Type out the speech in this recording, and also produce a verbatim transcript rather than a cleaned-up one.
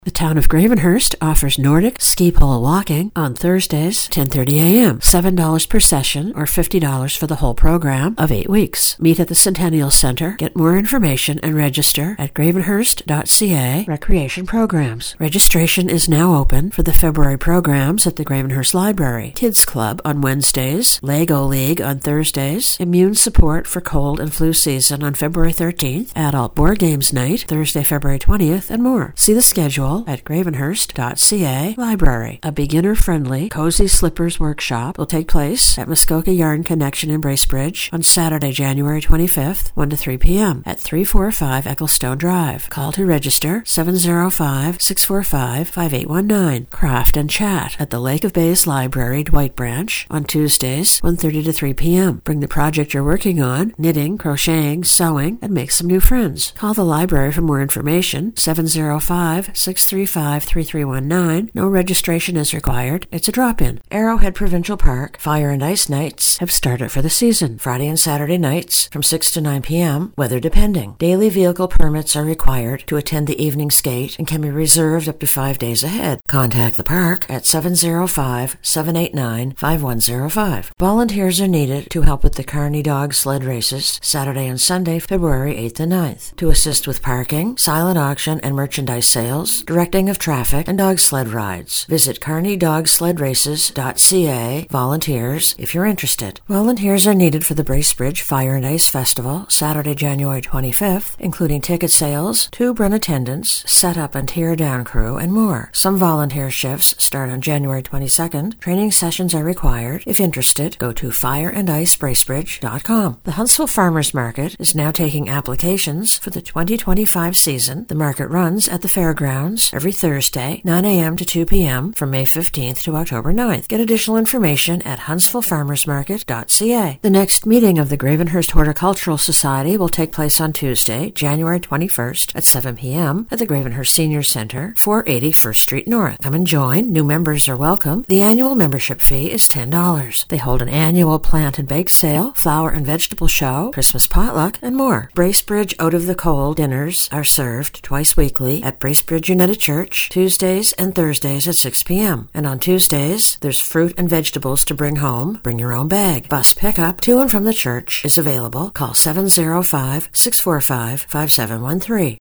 The town of Gravenhurst offers Nordic ski pole walking on Thursdays, ten thirty a.m., seven dollars per session or fifty dollars for the whole program of eight weeks. Meet at the Centennial Center. Get more information and register at gravenhurst dot c a Recreation Programs. Registration is now open for the February programs at the Gravenhurst Library. Kids Club on Wednesdays, Lego League on Thursdays, Immune Support for Cold and Flu Season on February thirteenth, Adult Board Games Night, Thursday, February twentieth, and more. See the schedule at gravenhurst dot c a Library. A beginner-friendly Cozy Slippers workshop will take place at Muskoka Yarn Connection in Bracebridge on Saturday, January twenty-fifth, one to three p.m. at three forty-five Ecclestone Drive. Call to register seven oh five, six four five, five eight one nine. Craft and chat at the Lake of Bays Library, Dwight Branch on Tuesdays, one thirty to three p.m. Bring the project you're working on, knitting, crocheting, sewing, and make some new friends. Call the library for more information, seven oh five, six three five, three three one nine. No registration is required. It's a drop-in. Arrowhead Provincial Park Fire and Ice Nights have started for the season. Friday and Saturday nights from six to nine p.m., weather depending. Daily vehicle permits are required to attend the evening skate and can be reserved up to five days ahead. Contact the park at seven oh five, seven eight nine, five one oh five. Volunteers are needed to help with the Carney Dog sled races Saturday and Sunday, February eighth and ninth. To assist with parking, silent auction, and merchandise sales, directing of traffic, and dog sled rides. Visit carney dog sled races dot c a. Volunteers if you're interested. Volunteers are needed for the Bracebridge Fire and Ice Festival, Saturday, January twenty-fifth, including ticket sales, tube run attendance, setup and tear down crew, and more. Some volunteer shifts start on January twenty-second. Training sessions are required. If interested, go to fire and ice bracebridge dot com. The Huntsville Farmers Market is now taking applications for the twenty twenty-five season. The market runs at the fairgrounds every Thursday, nine a.m. to two p.m. from May fifteenth to October ninth. Get additional information at huntsville farmers market dot c a. The next meeting of the Gravenhurst Horticultural Society will take place on Tuesday, January twenty-first at seven p.m. at the Gravenhurst Senior Center, four eighty First Street North. Come and join. New members are welcome. The annual membership fee is ten dollars. They hold an annual plant and bake sale, flower and vegetable show, Christmas potluck, and more. Bracebridge Out of the Cold dinners are served twice weekly at Bracebridge United Church, Tuesdays and Thursdays at six p.m. And on Tuesdays, there's fruit and vegetables to bring home. Bring your own bag. Bus pickup to and from the church is available. Call seven oh five, six four five, five seven one three.